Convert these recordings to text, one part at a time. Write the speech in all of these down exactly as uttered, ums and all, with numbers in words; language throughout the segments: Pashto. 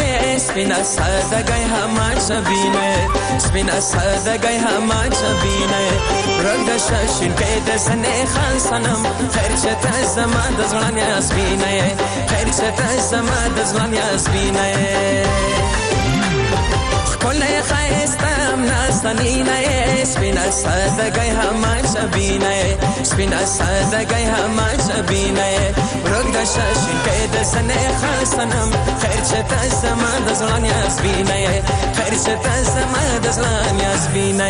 سپینا سادگی هما جبینه سپینا سادگی هما جبینه رگ دشاشین که دسنه خان سنم خیر چه تزما دزلان یا سپینه خیر چه تزما دزلان یا سپینه کله خیستم نستنینه سپینا سادگی هما جبینه سپینا سادگی هما جبینه رگ دشاشین که دسنه خان سنم خیر چه تزما دزلان یا سپینه خیر چه تزما دزلان یا سپینه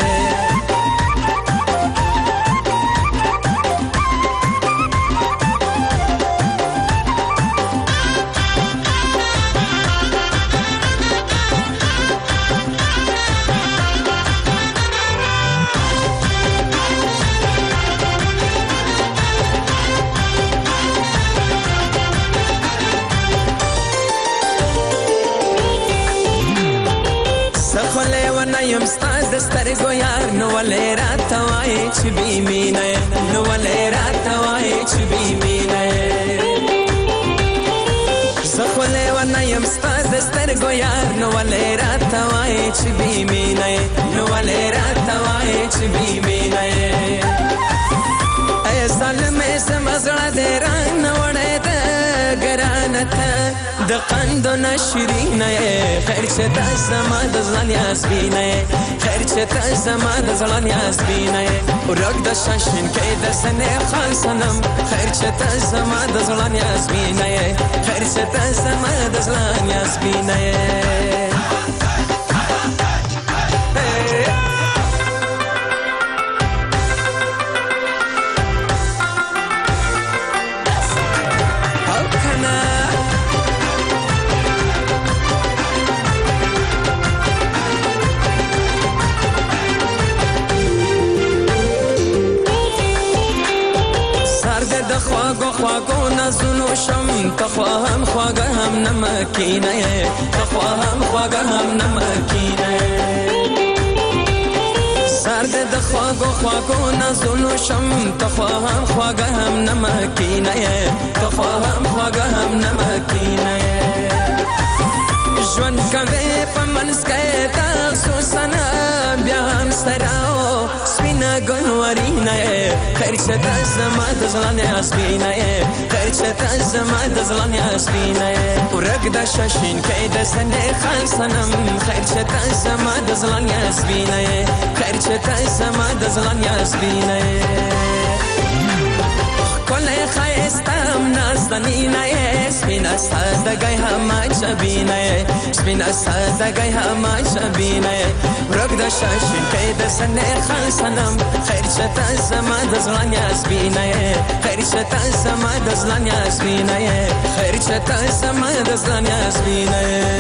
یم ستاد سترګو یار نو ولې راته وایې چې بې مینه نو ولې راته وایې چې بې مینه زه خو لیونه یم ستا د سترګو یار نو ولې راته وایې چې بې مینه نو ولې راته وایې چې بې مینه ای ظالمې زما زړه دې رانه وړی ده ګرانه ته د قندو نه شیرینه خیر چې ته زما د زړه نیازبینه خیر چې ته زما د زړه نیازبینه ورک د شاشین کې د سنې خان صنم خیر چې ته زما د زړه نیازبینه خیر چې ته زما د زړه نیازبینه خواگو خواگو نزونو شم تخواهم خواگه هم نمکینه تخواهم خواگه هم نمکینه سرد د خواگو خواگو نزونو شم تخواهم خواگه هم نمکینه تخواهم خواگه هم نمکینه ژوند کوي په منځ کې تاسو سنا بیا هم سراو سپینه ګلورینه خیر چې ته زما د زړه نیازبینه خیر چې ته زما د زړه نیازبینه ورک د شاشین کې د سنې خان صنم خیر چې ته زما د زړه نیازبینه خیر چې ته زما د زړه نیازبینه کله خیستم نازدنینه سپینا سادگی هما جبینه سپینا سادگی هما جبینه ورک د شاشین کې د سنې خان صنم خیر چې ته زما د زړه نیازبینه خیر چې ته زما د زړه نیازبینه خیر چې ته زما د زړه نیازبینه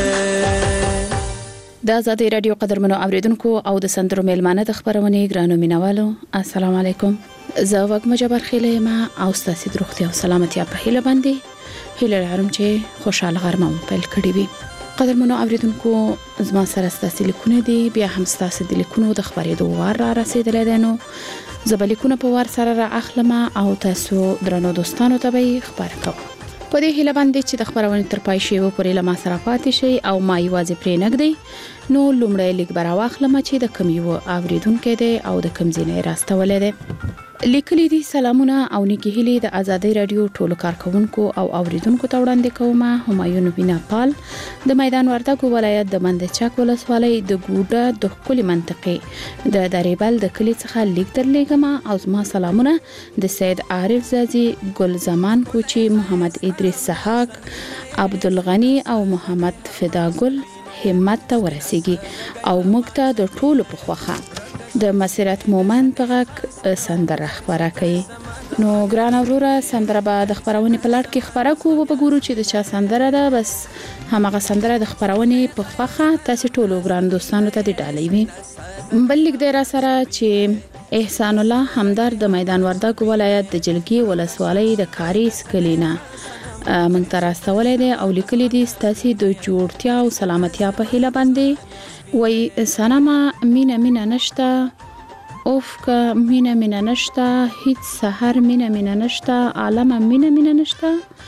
د آزادۍ رادیو قدرمنو اوریدونکو او د سندرو میلمانه د خبرونې ګرانو مینوالو السلام علیکم زه وګم جبر خیله ما او ستاسو د روغتیا او سلامتیا په هیله باندې هیله لرم چې خوشاله غرمه پیل کړی وي قدرمنو اوریدونکو زما سره ستاسو لیکونه دي بیا هم ستاسو د لیکونو د خبرېدو وار را رسیدلې ده نو زبلیکونه په وار سره را اخلم او تاسو درنو دوستانو ته به خبر کوم په دې هیله باندې چې د خبرونې تر پای شی و پرې لمه سره پاتې شي او ما یوازې پرې نګدي نو لومړی لیک برا واخلم چې د کم یو اوریدونکو دی او د کم ځینې راستولې ده لیکلي دي سلامونه او نیکی هیلې د آزادۍ رادیو ټولو کارکونکو او اوریدونکو ته وړاندې کوم همایون بنا پال د میدان وردګو ولایت د مندچک ولسوالۍ د ګوډه د خپل منطقې د دریبل د کلی څخه لیک درلېګم او زما سلامونه د سید عارف زازي ګل زمان کوچی محمد ادریس سحاق عبدالغنی او محمد فداګل همت ته ورسیږي او موږ ته د ټولو په خوخه د مسیرت مومن په غږ سندره خبره کوي نو ګران اوروره سندره به د خبرونې په لړ کې خبره کوو به ګورو چې د چا سندره ده بس همغه سندره د خبرونې په خوخه تاسو ټولو ګران دوستانو ته د ډالۍ وي بل لیک دی را سره چې احسان الله همدار د میدان وردګ ولایت د جلګي ولسوالۍ د کاریس کلینا من تر استولې دي او لیکلي دي ستاسو د جوړتیا او سلامتیا په هیله باندې وای سلامه مینا مینا نشتا اوف کا مینا مینا نشتا هیڅ سحر مینا مینا نشتا عالم مینا مینا نشتا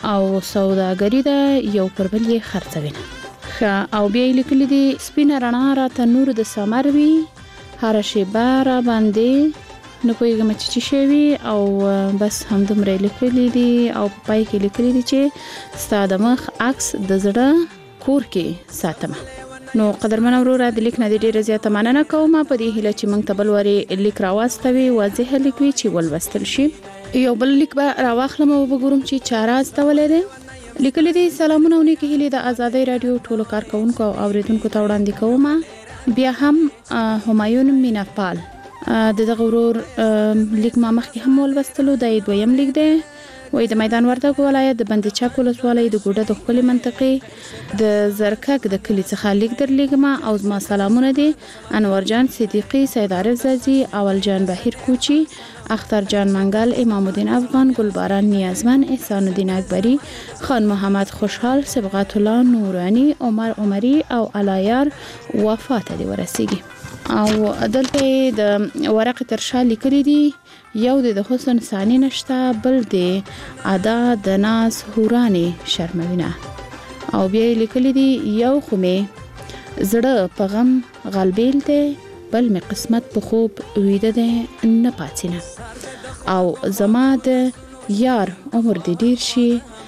او سوداګری ده یو پر بل یې خرڅوي. او بیا لیکلي دي سپینه رڼا را ته نور د سمر وي هر شی بار باندې نو پوهیږم چې څه شوی او بس همدومره لیکلي دي او پای کې لیکلي دي چې ستا د مخ عکس د زړه کور کې ساتم. نو قدرمن وروره د لیک نه ډیره زیاته مننه کوم په دې هیله چې موږ ته بل وری لیک راوستوي واضح لیک وي چې ولوستل شي. یو بل لیک به راواخلم او وګورم چې چاره استولې ده. لیکلي دي سلامونه ونی کې هیله د آزادۍ رادیو ټولو کارکونکو او اوریدونکو ته وړاندې کوم. بیا هم همایون میناپال د دغه ورور لیک ما مخکې هم ولوستلو د دویم لیک دی. وای د میدان وردګ ولایت د بند چک ولسوالۍ د ګوډه د خپل منطقې د زرکک د کلی څخه لیک در لیکما او زما سلامونه دي انور جان صدیقی سید عارف زازی اول جان بهیر کوچی اختر جان منگل امام الدین افغان گلباران نیازمن احسان الدین اکبری خان محمد خوشحال سبقت الله نورانی عمر عمری او علایار وفات دي ورسیږي. او دلته د ورق ترشا لیکلي دي یو د حسن ثانی نشتا بل د ادا د ناز هورانی شرموینه. او بیا لیکلي دي یو خو می زړه په غم غلبیل دی بل می قسمت په خوب ویده دی نه پاتینه. او زما د یار عمر د ډیر شي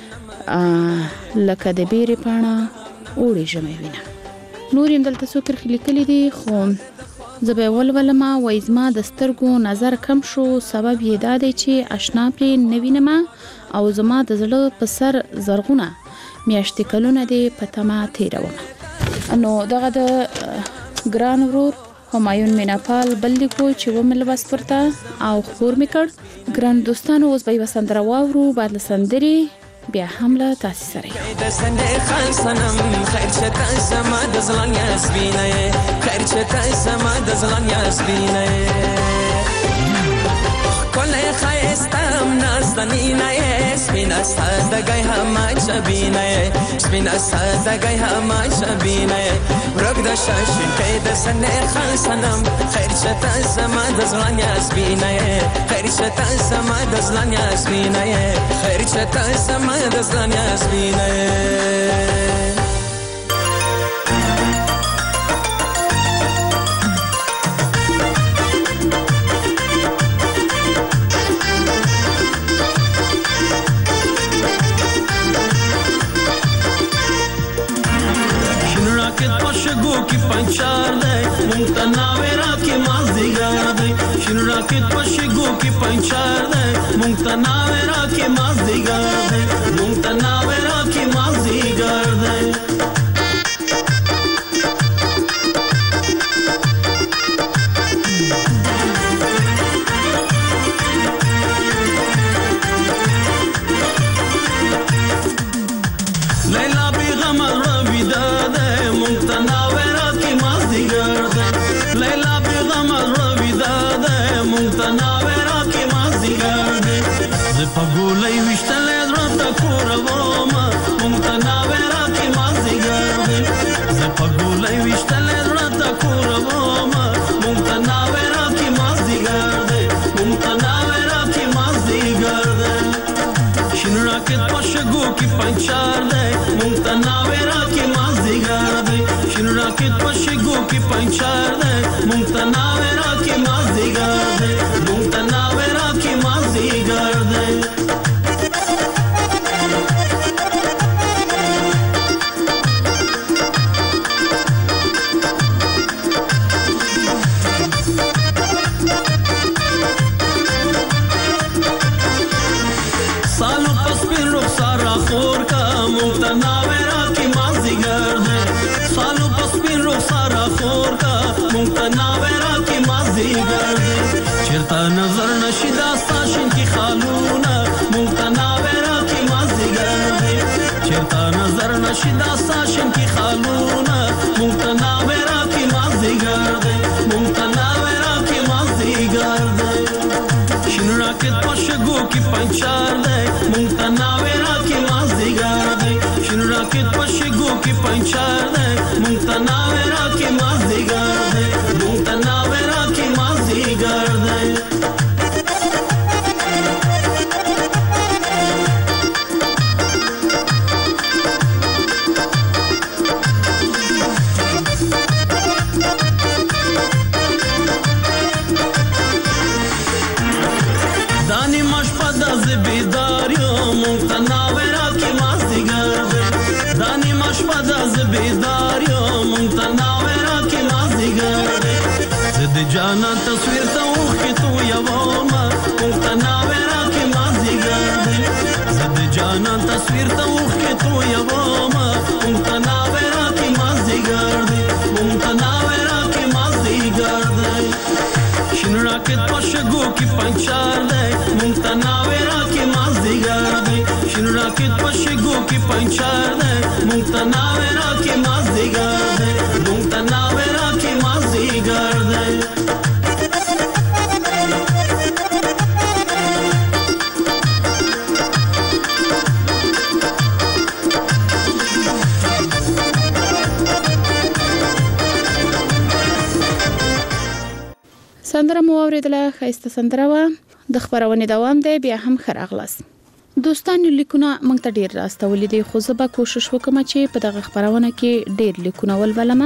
لکه د بیرې پاڼه اوړي ژمی وینه. نور هم دلته څو کرښې لیکلي دي خو زه به ولولم. وایي زما د سترګو نظر کم شو سبب یې دا دی چې اشنا پرې نه وینم او زما د زړه په سر زرغونه میاشتې کلونه دی په تمه تیروم. نو دغه د ګران ورور همایون میناپال بل لیکو چې ومل بس پرته او خبر میکړ. ګران دوستانو اوس به یې سندره واورو بعد له سندرې بیا حمله تاسو سره د سنې خان سنم خیر چته سما د زلان یاسمینه خیر چته سما د زلان یاسمینه کله خایستم نازنینه سپینا سادګی هم چبینه سپینا سادګی هم چبینه ورګ د شاشین کې د سنې خان سنم خیر چته سما د زلان یاسمینه خیر چته سما د زلان یاسمینه خیر چته سما د زلان یاسمینه. की पंचार दे मुंगता नावेरा की माज़दीगार दे शिन राकेट पशगो की पंचार दे मुंगता नावेरा की माज़दीगार दे मुंगता नावेरा की माज़दीगार दे लैला बेगम रविदा दे मुंगता नावेरा की माज़दीगार दे लैला बेगम रविदा दे मुंगता नावेरा की माज़दीगार दे ज़पगुलई विश्तले रता कोरवोमा मुंगता नावेरा की माज़दीगार दे ज़पगुलई विश्तले रता कोरवोमा मुंगता नावेरा की माज़दीगार दे मुंगता नावेरा की माज़दीगार दे शिन राकेट पशगो की पंचार दे मुंगता नावेरा की माज़दीगार दे शिन राकेट पशगो की पंचार दे मुंगता नावेरा की माज़दीगार दे मुंगता नावेरा की माज़दीगार दे सालों पसपिन रुखसारा खोर का मुंगता नावेरा की माज़दीगार दे सालों पसपिन रुखसारा खोर का मुंगता नावेरा की माज़दीगार दे चिरता नजर नशिदा साशिन की खालूना मुंगता नावेरा की माज़दीगार दे चिरता नजर नशिदा साशिन की खालूना मुंगता नावेरा की माज़दीगार दे मुंगता नावेरा की माज़दीगार दे शिन राकेट पशगो की पंचार दे मुंगता नावेरा की माज़दीगार दे शिन राकेट पशगो की पंचार दे मुंगता नावेरा की माज़दीगार दे मुंगता नावेरा की माज़दीगार दे مونږ ته ناوې راکې مازدیګر دی زه د جانان تصویر ته اوښکې تویومه مونږ ته ناوې راکې مازدیګر دی زه د جانان تصویر ته اوښکې تویومه مونږ ته ناوې راکې مازدیګر دی مونږ ته ناوې راکې مازدیګر دی شین راکټ په شګو کې پنچار دی مونږ ته ناوې راکې مازدیګر دی شین راکټ په شګو کې پنچار دی مونږ ته ناوې راکې مازدیګر دی مونږ ته ناوې راکې مازدیګر دی سندره مو اوریدله ښایسته سندره وه د خپرونې دوام دی بیا هم ښه راغلاست دوستانو لیکونه موږ ته ډیر راستولي دي خو زه به کوشش وکم چې په دغه خپرونه کې ډیر لیکونه ولولم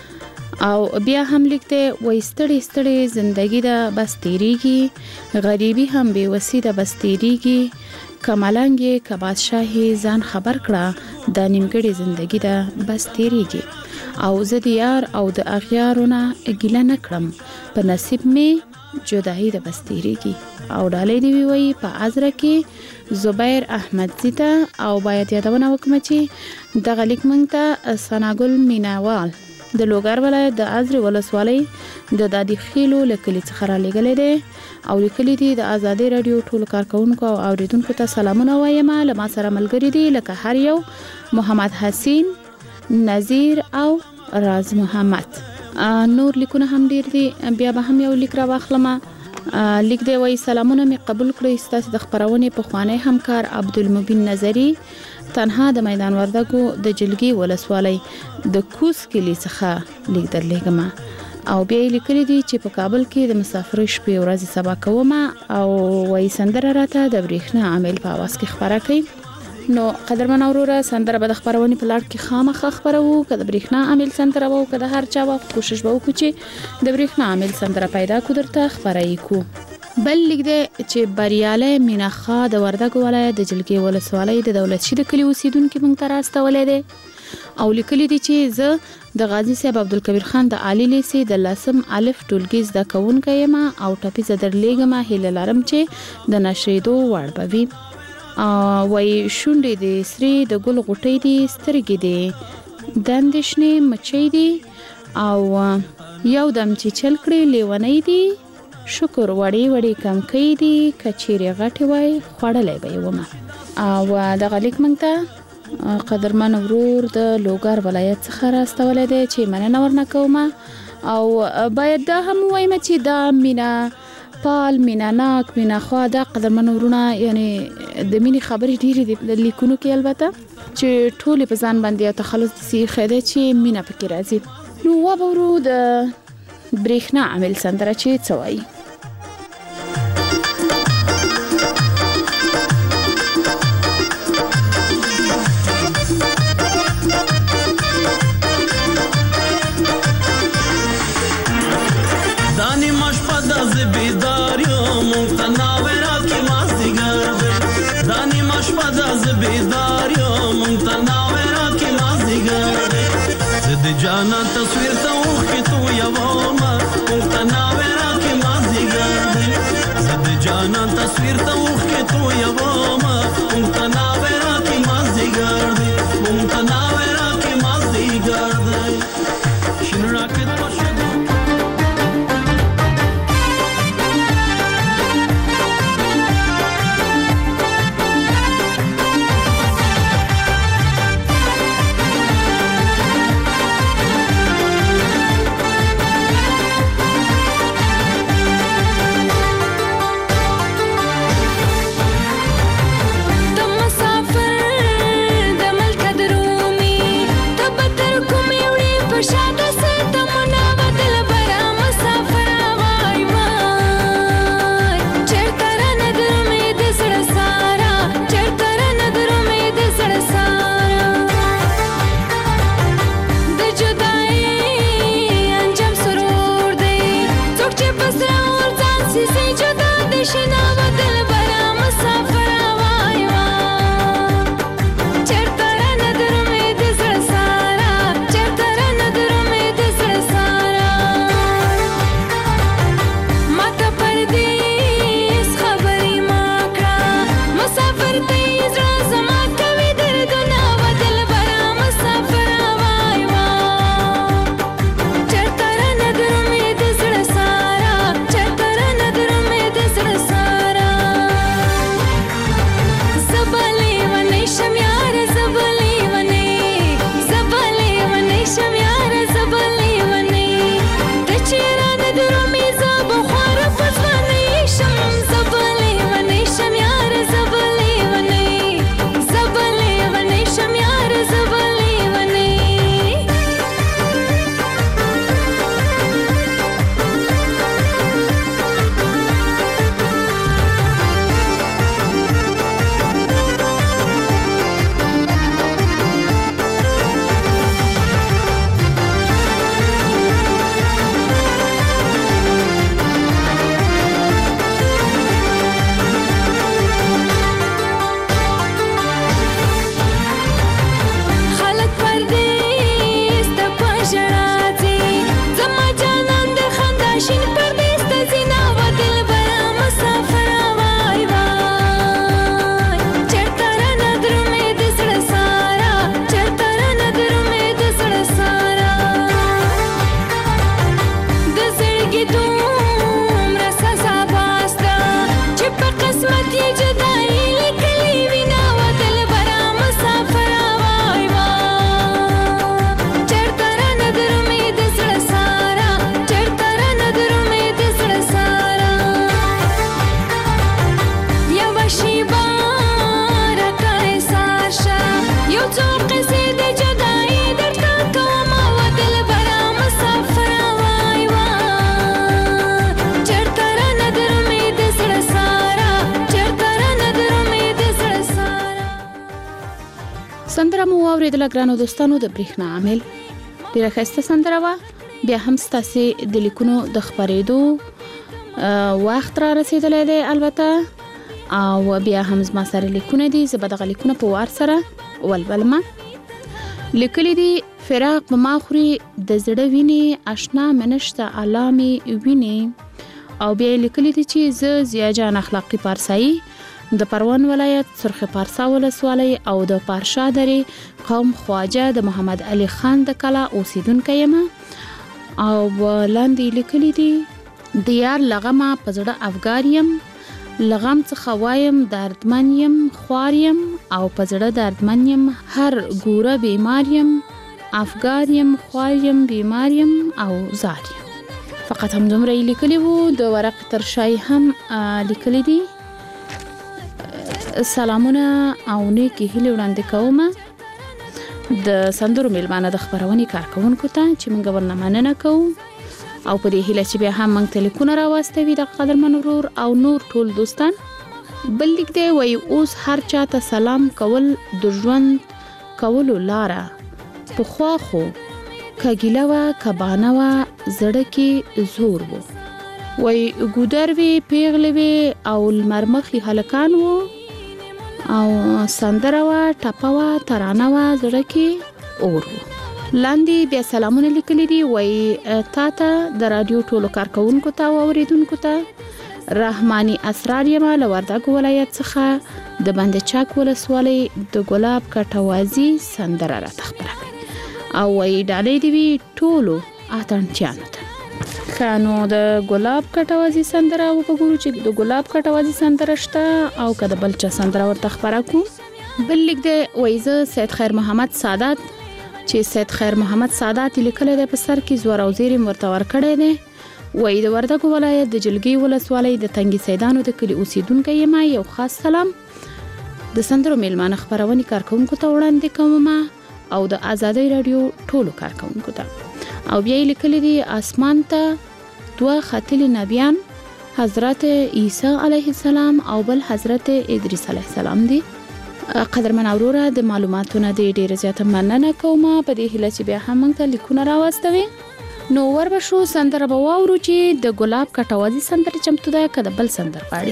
او بیا هم لیکته وای ستړي ستړي زندگی دا بس تیریږي غریبي هم بے وسی دا بس تیریږي کمالنګي ک بادشاہي ځان خبر کړه د نیمګړي زندگی دا بس تیریږي او زه د یار او د اغیارونه ګیله نکړم په نصیب می جدائی د بس تیریږي او ډالې دی وی په ازره کې زبیر احمد زیتا او باید یادونه وکم چې د غلیک مونږ ته سناګل میناوال د لوګر ولایت د ازره ولسوالۍ د دادی خیلو لکلی څخه را لګلې ده او لیکلي دي د آزادي رادیو ټول کارکونکو او اوریدونکو ته سلامونه وایم لمه سره ملګری دي لکه هر یو محمد حسین نذیر او راز محمد نور لیکونه هم ډیر دي بیا به هم یو لیک را واخلم لیک دی وای سلامونه می قبول کړئ ستاسو د خبرونه په خوانې همکار عبدالمبین نظری تنها د میدان وردګو د جلګي ولسوالۍ د کوس کلی څخه لیک درلېګم او بیا لیکلي دي چې په کابل کې د مسافر شپې ورځې سبا کوم او وای سندره راته د بریښنا عامل په आवाज کې خبره کوي نو قدرمن اوروره سندره به د خبرونه په لړ کې خامخ خبرو کده بریښنا عامل سندره وو کده هر چا وخت کوشش وکړو چې د بریښنا عامل سندره پیدا کو درته خبرای کو بل لیک دی چې بریاله میناخا د وردګو ولایت د جلګي ولسوالۍ د دولت شید کلی اوسیدونکو مونږ ته راستولې ده او لیکلي دي چې زه د غازی صاحب عبدالکبیر خان د عالی لیسې د لسم الف ټولګي زده کوونکی یم او ټاپي زدر لیګم هیله لرم چې د نشریدو وړ بوي وای شونډې دي سری د ګل غټې دي سترګې دي دندشنې مچې دي او یو دم چې چل کړې لیونې دي شکر وړې وړې کم کې دي کچېری غټې وای خړلې به ومه او د غلیک مونږ ته قدرمن ورور د لوګر ولایت څخه راستولې ده چې مننه ورنکوم او باید دا هم وایم چې دا مینا پال مینا ناک مینا خوا دا قدرمن ورونه یعنی د مینې خبرې ډېرې دي د لیکونو کې البته چې ټول په ځان باندې تخلص دي خېده چې مینا پکې راځي نو وبورو د بریښنا عامل سندره چې څوای جانا تصویر ته اوښکې تویومه مونږ ته ناوې راکې مازدیګر دی زه د جانا تصویر ته اوښکې تویومه مونږ ته ناوې راکې مازدیګر دی مونږ ته ناوې راکې مازدیګر دی شین راکټ په شګو The اوریدل ګرانو دوستانو د برېښنا عامل ډیره ښایسته سندره وه. بیا هم ستاسې د لیکونو د خپرېدو وخت را رسېدلی دی البته، او بیا هم زما سره لیکونه دي. زه به دغه لیکونه په وار سره ولولمه. لیکلي دي فراق به ما خوري د زړه وینې اشنا منشته علامې وینې. او بیا لیکلي دي چې زه ضیا جان اخلاقي پارسایی د پروان ولایت سرخ پارسا ولسوالۍ او د پارشا درې قوم خواجه د محمد علي خان د کلا اوسیدونکی یم. او لاندې لیکلي دي د یار لغمه په زړه افګار یم، لغم څخه وایم دردمن یم خوار یم، او په زړه دردمن یم هر ګوره بیمار یم، افګار یم خوار یم بیمار یم او زار یم. فقط هم دومره یې لیکلي وو. د ورق ترشای هم لیکلي دي سلامونه او نیکې هیلې وړاندې کومه د سندرو میلمانه د خپرونې کارکوونکو ته چې موږ ورنه مننه کوو، او په دې هیله چې بیا هم موږ ته لیکونه راواستوي د قدرمن ورور او نور ټول دوستان. بل لیک دی وایي اوس هر چا ته سلام کول د ژوند کولو لاره، پخوا خو که ګیله وه که بانه وه زړه کې زور و، وایي ګودر وې پیغلې وې او لمرمخي هلکان وو، او سندره وه ټپه وه ترانه وه زړه کې اور و. لاندې بیا سلامونه لیکلي دي. وایي تا ته د رادیو ټولو کارکوونکو ته او اوریدونکو ته رحماني اسرار یم له وردګو ولایت څخه د بند چاک ولسوالۍ د ګلاب کټوازي سندره راته خپره کړي. او وایي ډالۍ دې وي ټولو اتڼچیانو ته. ښه نو د ګلاب کټوازي سندره وګورو چې د ګلاب کټوازي سندره شته او که د بل چا سندره ورته خپره کړو. بل لیک دی وایي زه سید خیر محمد سادات چې سید خیر محمد سادات لیکلی دی په سر کې زور او زیر ورته ورکړی دی. وایي د وردګو ولایت د جلګي ولسوالۍ د تنګي سیدانو د کلي اوسیدونکی یم. یو خاص سلام د سندرو میلمانه خپرونې کارکوونکو ته وړاندې کومه او د آزادۍ رادیو ټولو کارکوونکو ته. او بیا یې لیکلي دي اسمان ته دوه ختلي نبیان، حضرت عیسی علیه السلام او بل حضرت ادریس علیه السلام دي. قدرمن اوروره د معلوماتونه د ډیره زیاته مننه کومه په دې هیله چې بیا هم موږ ته لیکونه راواستوي. نو ور به شو سندره به واورو چې د ګلاب کټوازي سندره چمتو ده که د بل سندر غواړي.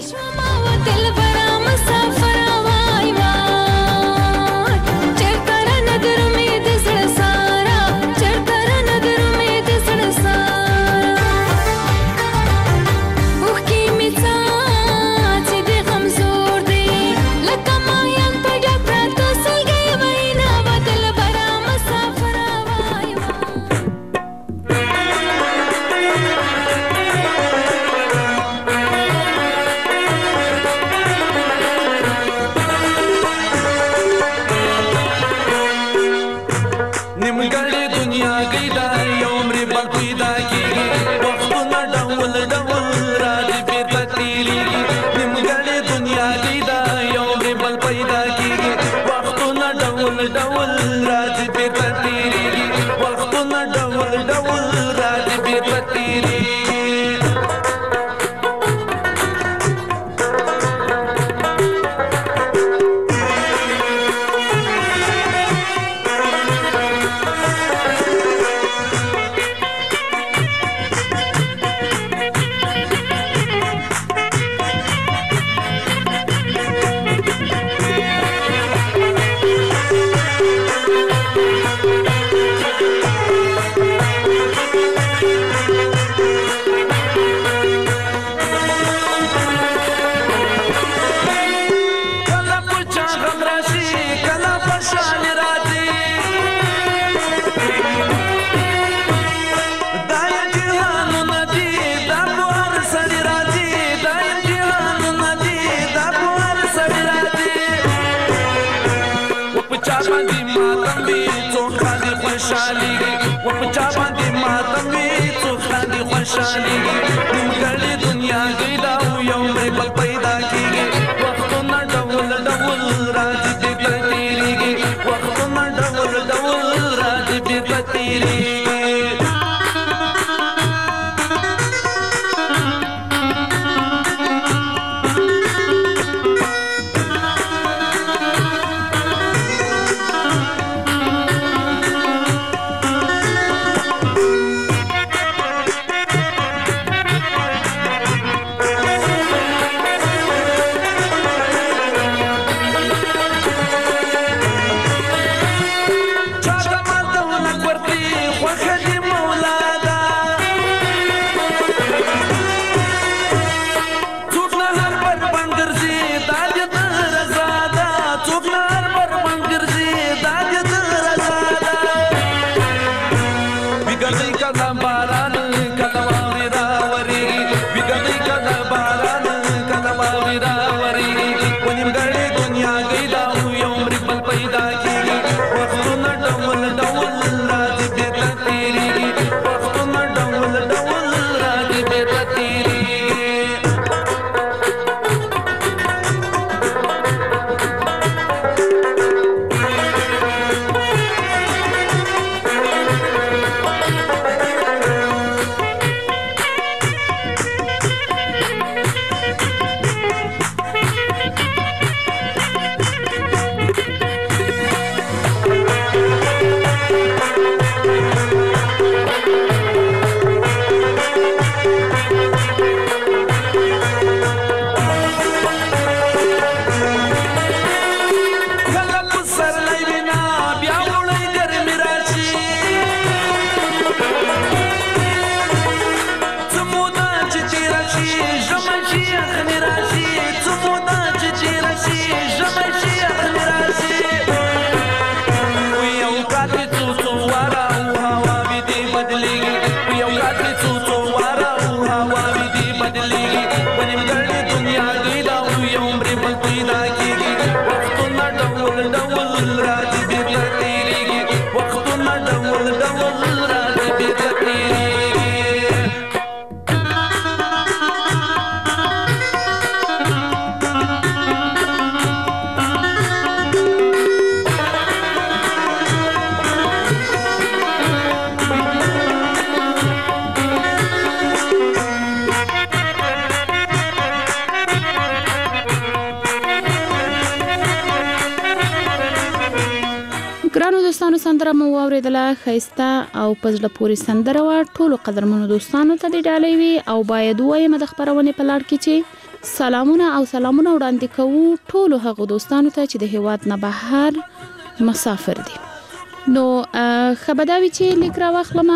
قدرمنو سندره مو واوریدله ښایسته او په زړه پورې سندره وه. ټولو قدرمنو دوستانو ته دې ډالۍ وي او باید ووایم د خپرونې په لړ کې چې سلامونه او سلامونه وړاندې کوو ټولو هغو دوستانو ته چې د هیواد نه بهر مسافر دي. نو ښه به دا وي چې لیک راواخلم.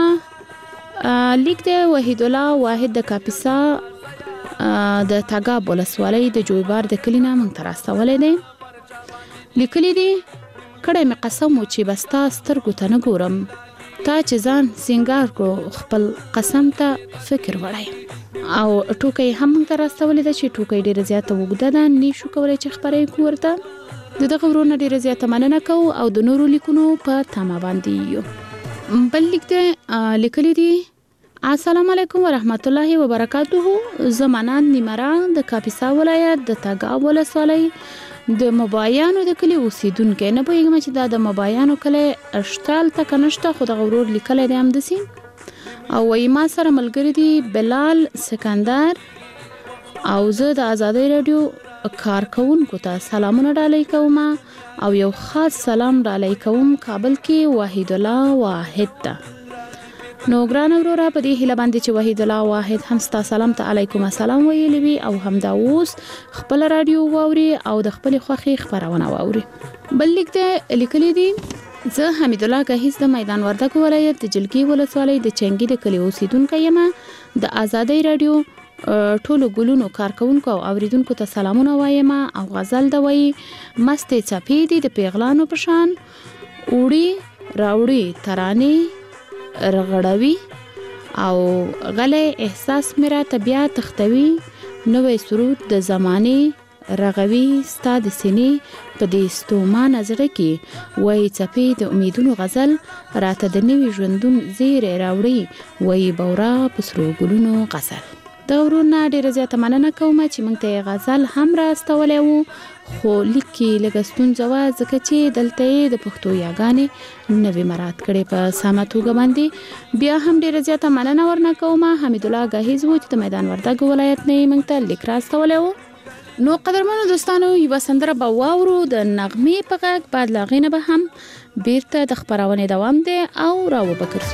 لیک د وحید الله واحد د کاپیسا د تګاب ولسوالۍ د جویبار د کلي نه موږ ته راستولی دی. لیکلی دی کړی مې قسم و چې بس تا سترګو ته نه ګورم، تا چې ځان سینګار کړو خپل قسم ته فکر وړی. او ټوکه یې هم موږ ته راستولی ده چې ټوکه یې ډېره زیاته اوږده ده، نه شو کولی چې خپره یې کړو ورته. د دغه ورونه ډېره زیاته مننه کوو او د نورو لیکونو په تمه باندې یو. بل لیک دی لیکلی دی السلام علیکم ورحمت الله وبرکاته. زه منان نیمره د کاپیسا ولایت د تګاب ولسوالۍ د مبایانو د کلی اوسیدونکی. نه پوهېږم چې دا د مبایانو کلی شته هلته که نشته، خو دغه ورور لیکلی دی همداسې. او وایي ما سره ملګري دي بلال سکندر او زه د ازادۍ راډیو کارکوونکو ته سلامونه ډالۍ کوم او یو خاص سلام ډالۍ کوم کابل کې وحید الله واحد ته. نو ګران وروره په دې هیله باندې چې وحید الله واحد هم ستا سلام ته علیکم السلام ویلی وي او همدا اوس خپل راډیو واوري او د خپل خوښې خبرونه واوري. بل لیک دی لیکلی دی زه حمید الله گهیز د میدان وردګ ولایت د جلګي ولسوالۍ د چنګي د کلی اوسیدونکی یم. د ازادۍ راډیو ټولو ګلونو کارکوونکو او اوریدونکو ته سلامونه وایم او غزل د وایي مستې څپې دي د پیغلانو په شان اوړي راوړي ترانې رغړوي او غلی احساس میرا طبیعت تختوي نوې سرود د زمانه رغوي ستا د سینې په دې ستومان زړه کې وای څپې د امیدونو غزل راته د نوې ژوندون زیری راوړي وای بورا په سرو ګلونو غزل. د ورونه ډېره زیاته مننه کوم چې موږ ته غزل هم راستولی وو، خو لیک کې لږه ستونزه وه ځکه چې دلته یې د پښتو یاګانې نوې مراعات کړې په سمه توګه باندې. بیا هم ډېره زیاته مننه ورنه کوم. حمید الله گهیز و چې د میدان وردګ ولایت نه یې موږ ته لیک راستولی وو. نو قدرمنو دوستانو یوه سندره به واورو د نغمې په غږ، بعد له هغې نه به هم بیرته د خپرونې دوام دی او راوبکرسو.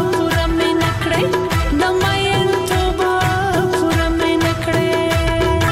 Bye.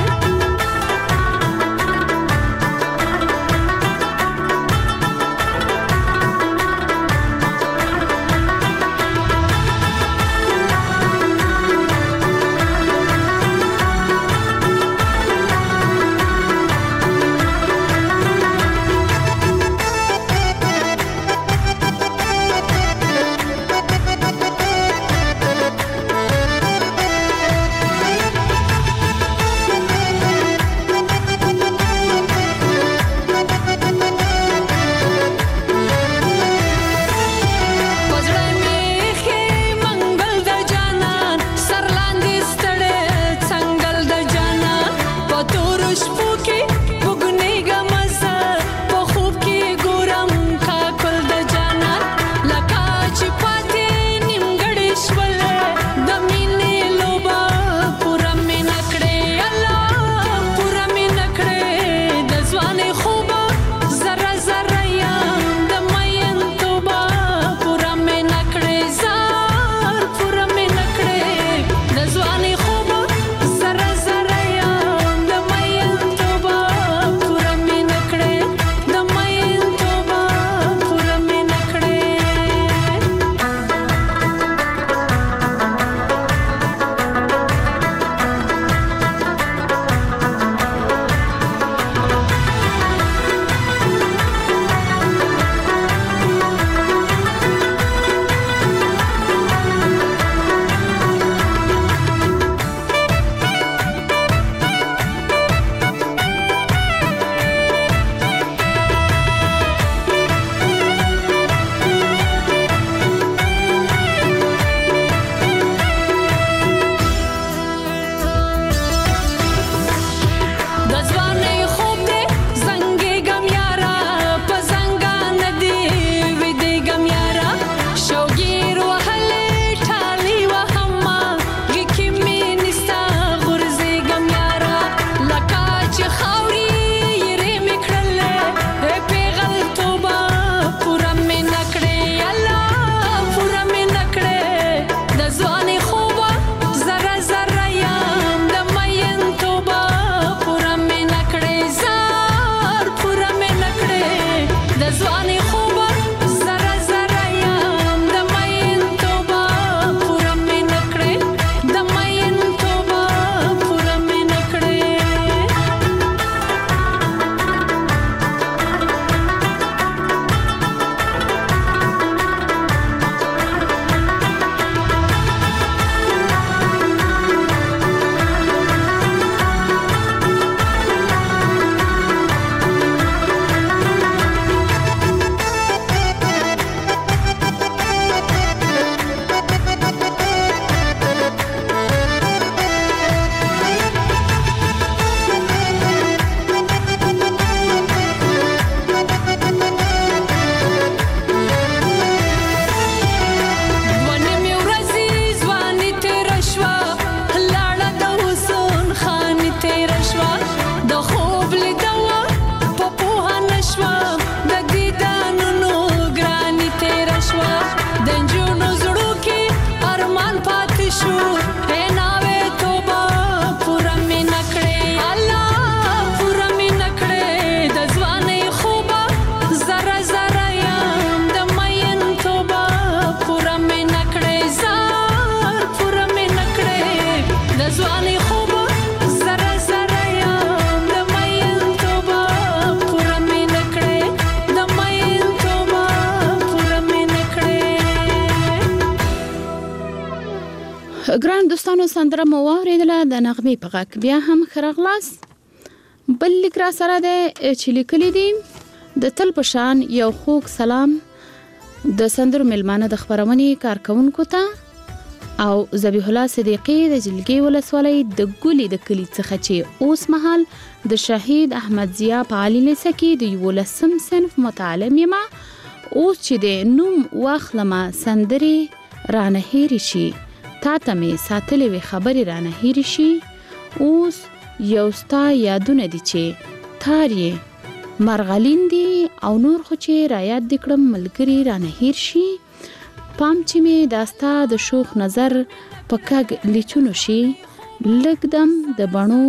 ګران دوستانو سندره مو واورېدله د نغمې په غږ. بیا هم ښه راغلاست. بل لیک را سره دی چې لیکلی دي د تل په شان یو خوږ سلام د سندرو میلمانه د خپرونې کارکونکو ته او ذبیح الله صدیقی د جلګې ولسوالۍ د ګولي د کلي څخه چې اوس مهال د شهید احمد ضیا په عالی لیسه کې د یولسم صنف متعلم یم. اوس چې د نوم واخلمه سندرې رانه هېرې شي، تا ته مې ساتلې وې خبرې رانه هېرې شي. اوس یو ستا یادونه دي چې تار یې مرغلین دي او نور خو چې را یاد دې کړم ملګري رانه هېر شي. پام چې مې دا ستا د شوخ نظر په کږ لیچونو شي، لږ دم د بڼو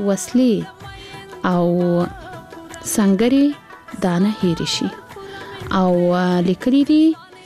وسلې او سنګرې دانه هېرې شي. او لیکلي دي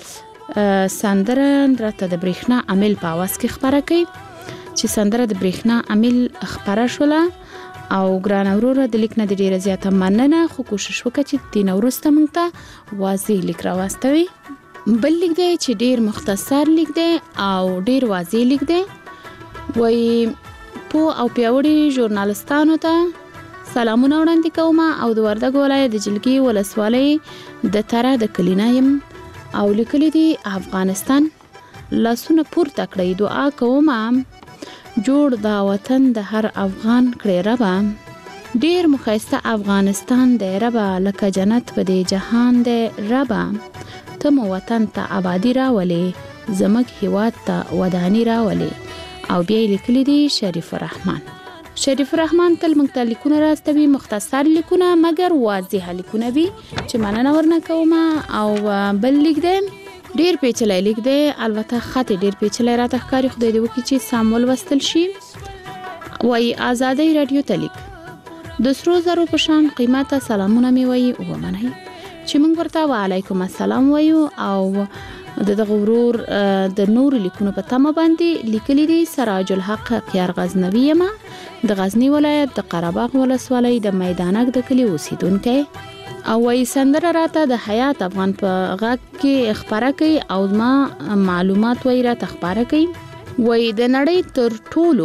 سندره راته د برېښنا عامل په اواز کې خپره کوي چې سندره د برېښنا عامل خپره شوله. او ګران وروره د لیک نه د ډېره زیاته مننه، خو کوشش وکړه چې دین وروسته موږ ته واضح لیک راواستوي. بل لیک دی چې ډېر مختصر لیک دی او ډېر واضح لیک دی. وایي پوه او پیاوړي ژورنالستانو ته سلامونه وړاندې کوم او د وردګ ولایت د جلګې ولسوالۍ د تره د کلینا یم. او لیکلی دی افغانستان لاسونه پورته کړئ، دعا کوم جوړ دا وطن د هر افغان کړی ربا. ډیر مخایسته افغانستان دی ربا، لکه جنت په دی جهان دی ربا. ته مو وطن ته آبادی راولې، زموږ هیواد ته ودانی راولې. او بیا لیکلی دی شریف الرحمن. شریف الرحمن تل موږ ته لیکونه راستوي، مختصر لیکونه مګر واضح لیکونه وي چې مننه ورنه کوم. او بل لیک دی ډیر پیچلی لیک دی، البته خط ډیر پیچلی راته ښکاري، خدای دې وکړي چې سم ولوستل شي. وایي ازادۍ راډیو ته لیک د سرو زرو په شان قیمته سلامونه مې وایي ومنئ چې موږ ورته وعلیکم السلام وایو. او د دغه ورور د نور لیکونو په تمه باندې لیکلی دی سراج الحق خیار غزنوي یم، د غزنی ولایت د قرهباغ ولسوالۍ د میدانک د کلي اوسیدونکی. او وایي سندره راته د حیات افغان په غږ کې خپره کوي او ما معلومات وایي راته خپره کوي. وایي د نړۍ تر ټولو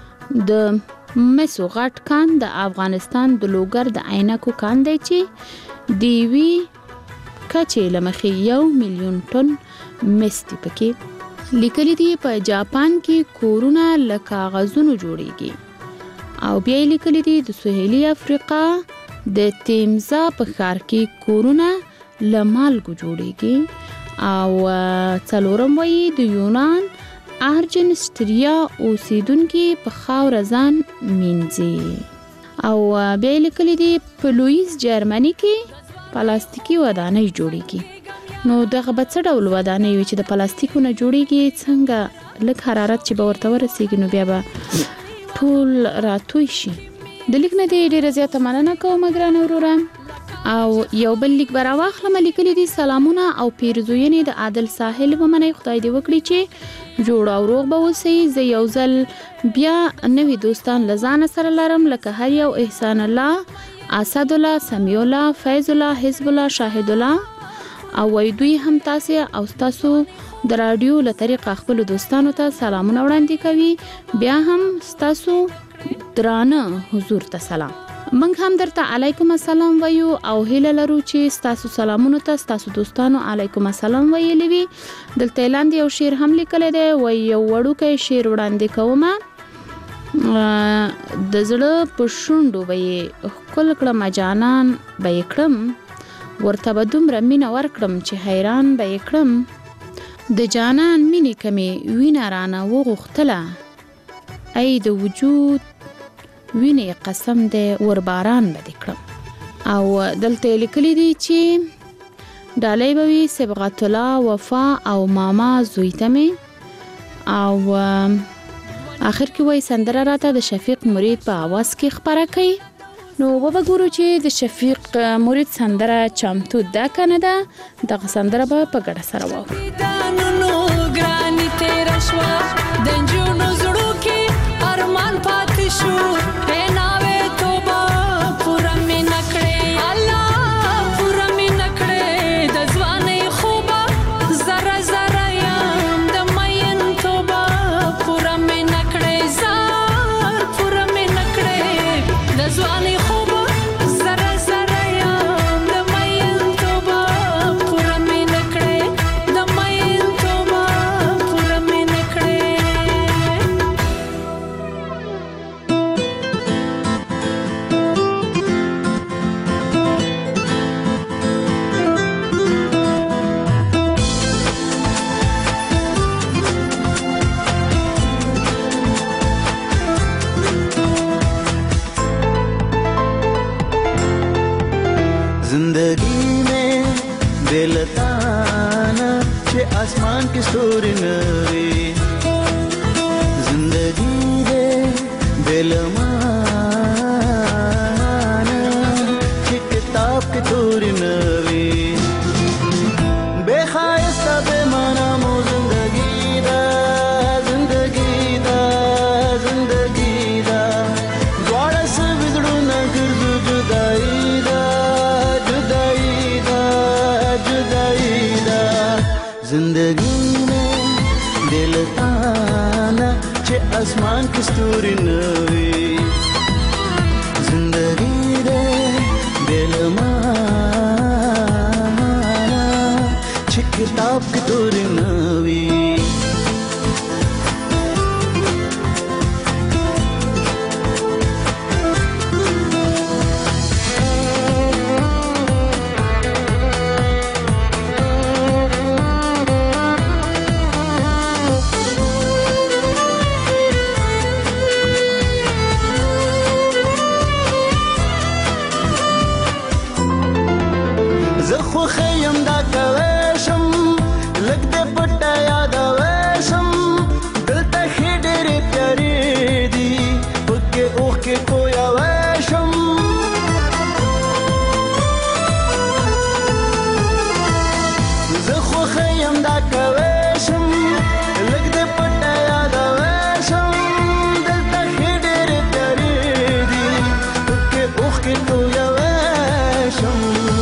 د مسو غټ کان د افغانستان د لوګر د عینکو کان دی چې د یوې کچې له مخې یو میلیون ټن مس دي پکې. لیکلی دي په جاپان کې کورونه له کاغذونو جوړیږي. او بیا لیکلی دي د سوهیلي افریقا د تیمزا په ښار کې کورونه له مالګو جوړیږي. او څلورم وایي د یونان ارجنسټریا اوسیدونکي په خاوره ځان مینځي. او بیا لیکلی دي په لویس جرمني کې پلاستیکي ودانۍ جوړیږي. نو دغه به څه ډول ودانۍ وي چې د پلاستیکو نه جوړیږي، څنګه لږ حرارت چې به ورته ورسیږي نو بیا به ټول راتوی شي. د لیک نه دې ډېره زیاته مننه کوم ګرانه وروره. او یو بل لیک به راواخلم، لیکلی دي سلامونه او پیرزوینې د عادل ساحل ومنئ، خدای دې وکړي چې جوړ او روغ به اوسئ. زه یو ځل بیا نوي دوستان له ځانه سره لرم، لکه هر یو احسان الله، اسد الله، سمیع الله، فیض الله، حزب الله، شاهد الله. او وای دوی هم تاسو او تاسو د رادیو له طریقه خپل دوستانو ته سلامونه وړاندې کوي. بیا هم تاسو درانه حضور ته سلام. موږ هم درته علیکم السلام وایو او هیله لرو چې تاسو سلامونو ته تاسو دوستانو علیکم السلام ویلي وي. دلته لاندې یو شعر هم لیکلی دی، وای یو وړوکی شعر وړاندې کوم. د زړه په شونډو به یې ښکل کړم جانان به یې کړم، ورته به دومره مینه ورکړم چې حیران به یې کړم. د جانان مینې کمې وینه رانه وغوښتله، ای د وجود وینې قسم دی ورباران به دې کړم. او دلته لیکلی دی چې ډالۍ به وي صبغت الله، وفا او ماما زوی ته مې. او آخر کې وایي سندره راته د شفیق مرید په آواز کې خپره کوي. نو وبه ګورو چې د شفیق مرید سندره چمتو ده که نه ده. دغه سندره به په ګډه سره واورو. Pura me ځواني خوبه زره زره یم د مین توبه پوره مې نه کړې د مین توبه پوره مې نه کړې जिंदगी में बेलताना छे आसमान की स्टोरी नवी जिंदगी रे बेलमाना छे किताब की तोरी नवी बेखायस्ता बेमाना मो जिंदगी दा जिंदगी दा जिंदगी दा द्वारा से बिगड़ू न गिरजू जुदाई जिंदगी में दिल ताना चे आसमान की स्टोरी नवी जिंदगी रे दिल माना चे किताब की तोरी नवी خیم دا کوشم لګ دې پټه یاد وشم دلته خېډېرې پیارې دي پکې اوښ کې کویا وشم زه خو خیم دا کوشم لګ دې پټه یاد وشم دلته خېډېرې پیارې دي پکې اوښ کې کویا وشم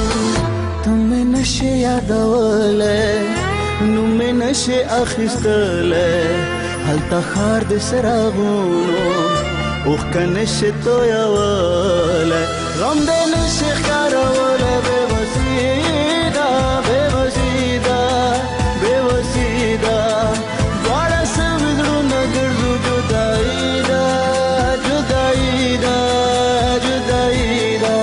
نشه یادوله نو مې نشه اخیستله هلته ښار د څراغونو اوښکه نشه تویوله غم دې نشه ښکاروله بېوسي ده بېوسي ده بېوسي ده دواړه سوي زړونه ګرځو جدایي ده جدایي ده جدایي ده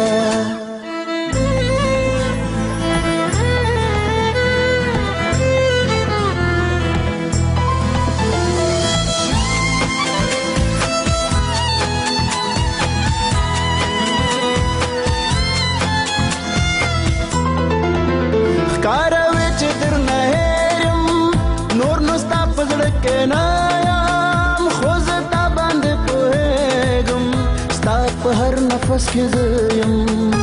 هر نفس کې زیم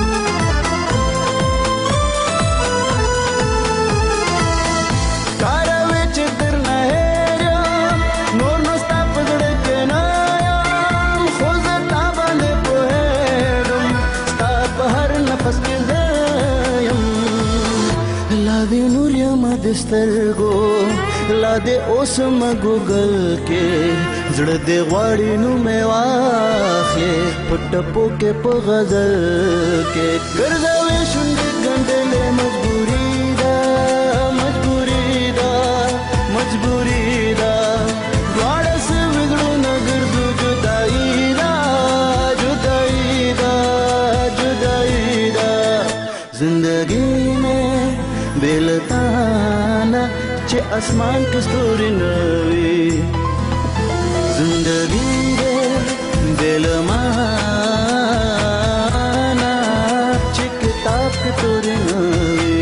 کاروي چې درنه هېرم نور نو ستا په زړه کې نه یم خو زه تا باندې پوهېږم ستا په هر نفس کې زیم لا دې نور یم د سترګو لا دې اوس مګوګل کې زړه دې غواړي نو مې واخلې په ټپو کې په غزل کې ګرځوي شونډې ګنډلې مجبوري ده مجبوري ده مجبوري ده دواړه سوي زړونه ګرځو جدایي ده جدایي ده جدایي ده زندګي مې بېلتانه چې اسمان کې ستوري نه وي زندگی دے دل مانا چی کتاب کی توری نوی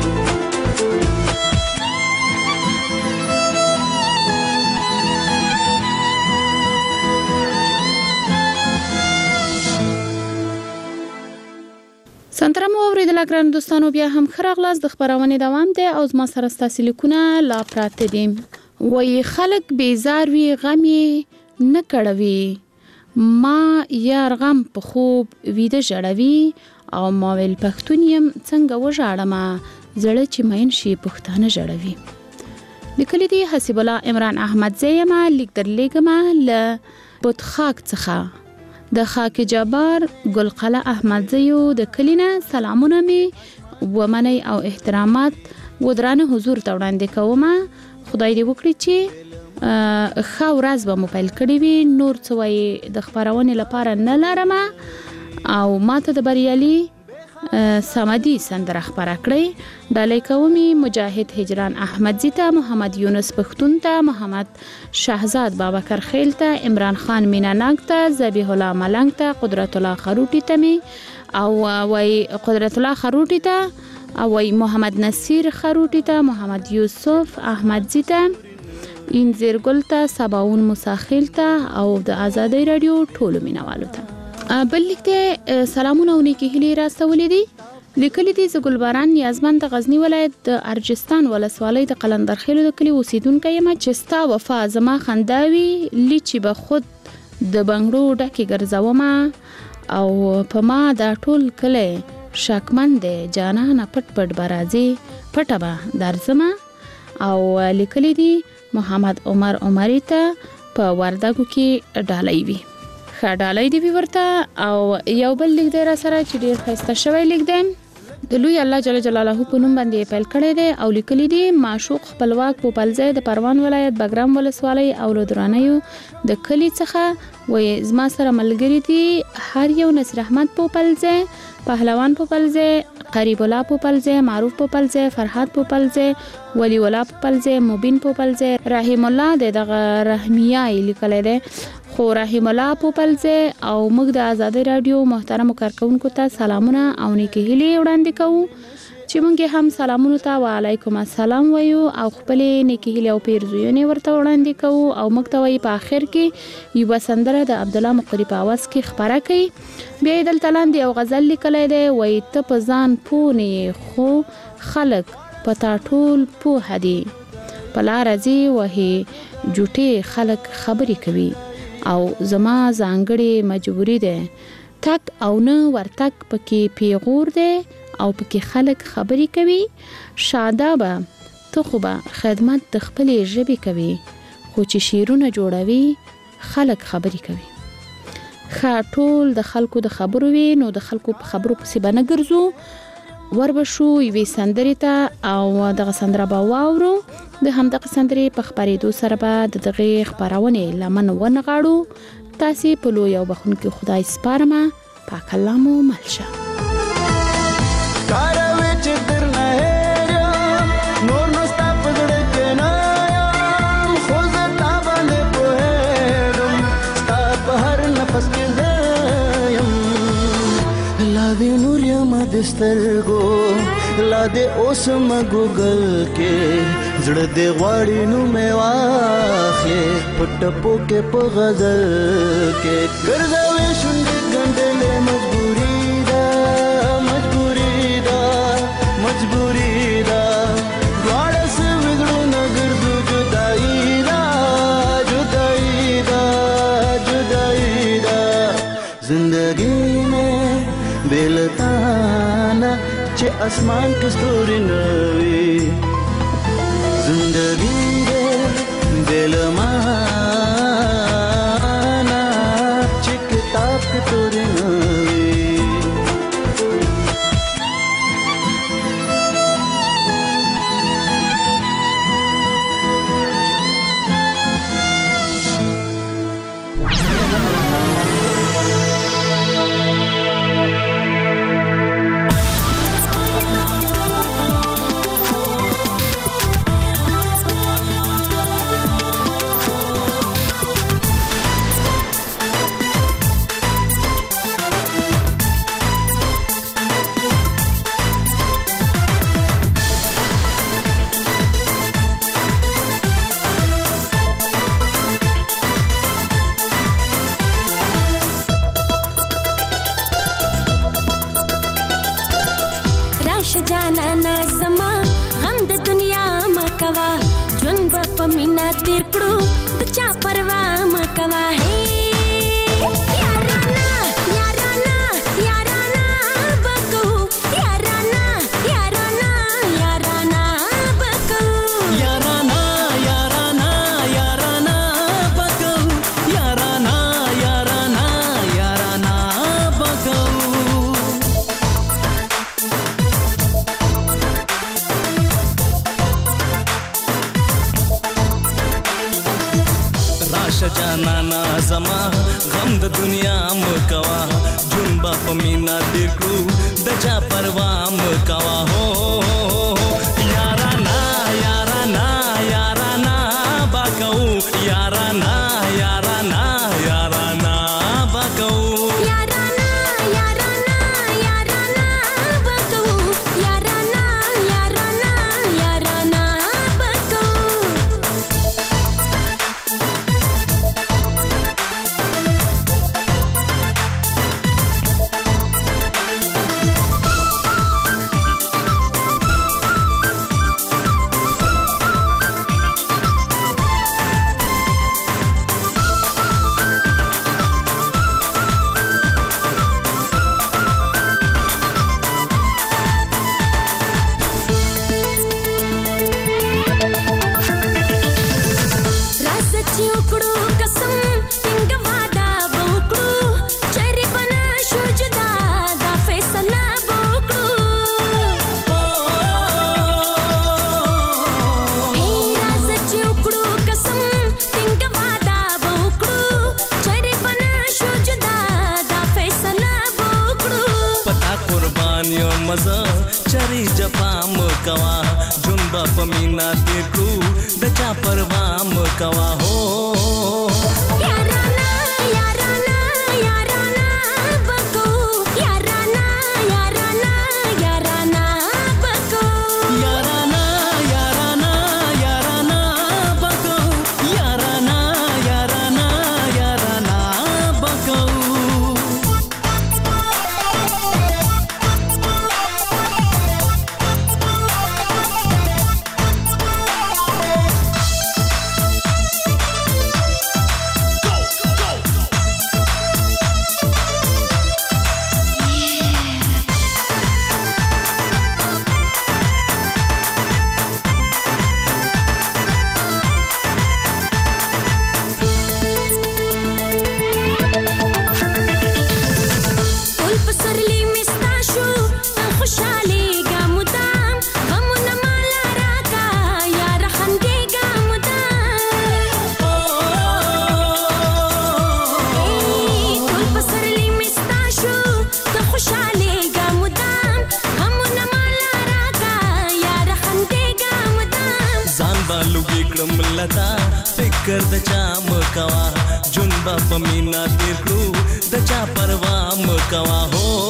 سندره مو اوریدله ګران دوستانو بیا هم ښه راغلاست د خپرونې دوام دی او زما سره ستاسې لیکونه لا پراته دي وایي خلک بیزار وي غم یې نه کړوي ما یار غم په خوب ویده ژړوي او ما ویل پښتون یم څنګه وژاړمه زړه چې مین شي پښتانه ژړوي لیکلي دي حسیب الله عمران احمد زه یمه لیک درلیږمه له بتخاک څخه د خاک جبار ګلقله احمدزیو د کلینا سلامونه می ومني او احترامات ودرانه حضور ته وړاندې کوم. خدای دې وکړي چې ښه ورځ به مو پیل کړې وي. نور څه وایي د خپرونې لپاره نه لرم او ماته د بریالي سمدي سندره خپره کړئ. ډالۍ کومي مجاهد هجران احمدزي ته، محمد یونس پښتون ته، محمد شهزاد بابکر خیل ته، عمران خان میناناک ته، ذبیح الله ملنګ ته، قدرت الله خروټي ته می او وای قدرت الله خروټي ته او وای محمد نصیر خروټي ته، محمد یوسف احمدزي ته، انځیر ګل ته، سباون مساخیل ته او د آزادۍ رادیو ټولو مینوالو ته. بل لیکته سلامونه او نیکی هیلې راستولې دي. لیکلي دي زه ګلباران نیازمند د غزنی ولایت د ارجستان ولسوالۍ د قلندرخیلو د کلي اوسیدونکی یم چې ستا وفا زما خنداوي لیچي به خود د بنګړو ډکې ګرځومه او په ما دا ټول کلی شکمن دی جانانه پټ پټ به راځي پټه به درځمه. او لیکلي دي محمد عمر عمري ته په وردګو کې ډالۍ وي. ښه ډالۍ دی ورته. او یو بل لیک دی را سره چې ډیر ښایسته شوی لیک دی د لوی الله جل جلاله په نوم باندې پیل کړی دی او لیکلی دی معشوق خپلواک پوپلځای د پروان ولایت بګرام ولسوالۍ او لودرانیو د کلی څخه وې زما سره ملګری دي هر یو نصر احمد پوپلځای، پهلوان پوپلځای، قریب الله پوپلځای، معروف پوپلځای، فرحات پوپلځای، ولی الله پوپلځای، مبین پوپلځای، رحیم الله د دغه رحمیای لیکلی دی خو رحیم الله پوپلځای او موږ د آزادۍ رادیو محترم کارکونکو ته سلامونه او نیکی هیلې وړاندې کوو چې موږ هم سلامونو ته وعلیکم السلام وایو او خپل نیکی هیلې او پیرزوینې ورته وړاندې کوو او موږ ته وایي په اخر کې یو سندره د عبد الله مقری په आवाज کې خبره کوي. بیا یې دلته لاندې یو غزل لیکلی دی وایي ته په ځان پوه نه خو خلک په تا ټول پوه دي په لاره ځي وهي جوټې خلک خبرې کوي او زما ځانګړې مجبوري ده تک او نه ورتک پکې پیغور ده او پکې خلک خبرې کوي. شادابه ته خو به خدمت د خپلې ژبې کوي خو چې شیرونه جوړوي خلک خبرې کوي. ښه ټول د خلکو د خبرو وي نو د خلکو په خبرو پسې به نه ګرځو وربشو یوې سندرې ته او دغه سندره به واورو. د همدغه سندرې په خپرېدو سره به د دغې خپرونې لمن ونغاړو. تاسې په لوی او بخښونکي خدای سپارمه. پاک الله مو مل شه. کاروي چې درنه هېرم نور نو ستا په زړه کې نه یم خو زه تا باندې پوهېږم ستا په هر نفس کې زه یم. لا دې نور یم د سترګو لا دې اوس مګوګل کې زړه دې غواړي نو مې واخلې په ټپو کې په غزل کې ګرځوي شونډې ګنډلې مجبوري مجبوری دا دواړه سوي زړونه ګرځو جدایي دا جدایي دا جدایي دا زندګي مې بې له تا نه چې اسمان کې ستوري نه وي زندګي دې بې له ما نه چې کتاب کې توري نه وي. مینا تیر کړو د چا پروا مکوا هي یارانا یارانا یارانا بکو یارانا یارانا یارانا بکو یارانا یارانا یارانا بکو یارانا یارانا یارانا पमीना देखू दचा परवाम कवा हो यारा ना यारा ना यारा ना बाकऊ यारा ना यारा ना यारा ना बाकऊ यारा ना यारा ना यारा ना बकऊ यारा ना यारा ना यारा ना बकऊ राजाची उकडू कसम तिंग वादा बोकडू चेरी बना शुजदा दा फैसला बोकडू हे राजाची उकडू कसम तिंग वादा बोकडू चेरी बना शुजदा दा फैसला बोकडू पता कुर्बानियों मजा चरी जपाम कवा जुनबा पमीना देखू दचा परवाम कवा हो यारा ना यारा ना यारा ना बकऊ यारा ना यारा ना यारा ना बकऊ यारा ना यारा ना यारा ना बकऊ यारा ना यारा ना यारा ना बकऊ पुल पसरली मिस्ताशू खुशाली गा मुदाम गमुना माला राका यार खंदे गा मुदाम पुल पसरली मिस्ताशू खुशाली गा मुदाम गमुना माला राका यार खंदे गा मुदाम जान बालू गिकड़म लता फिकर दचाम कवा जुनबा पमीना देखू दचा परवाम कवा हो